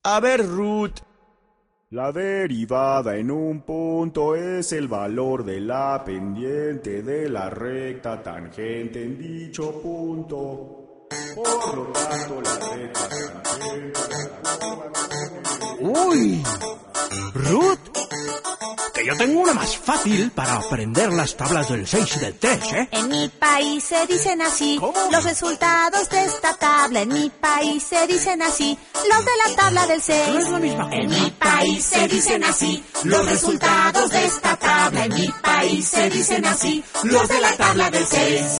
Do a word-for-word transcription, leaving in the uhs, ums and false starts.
A ver, Ruth. La derivada en un punto es el valor de la pendiente de la recta tangente en dicho punto. Por lo tanto, la recta tangente... ¡Uy! Ruth, que yo tengo una más fácil para aprender las tablas del seis y del tres, ¿eh? En mi país se dicen así. ¿Cómo? Los resultados de esta tabla. En mi país se dicen así. Los de la tabla del seis. No es la misma cosa. En mi país se dicen así. Los resultados de esta tabla. En mi país se dicen así. Los de la tabla del seis.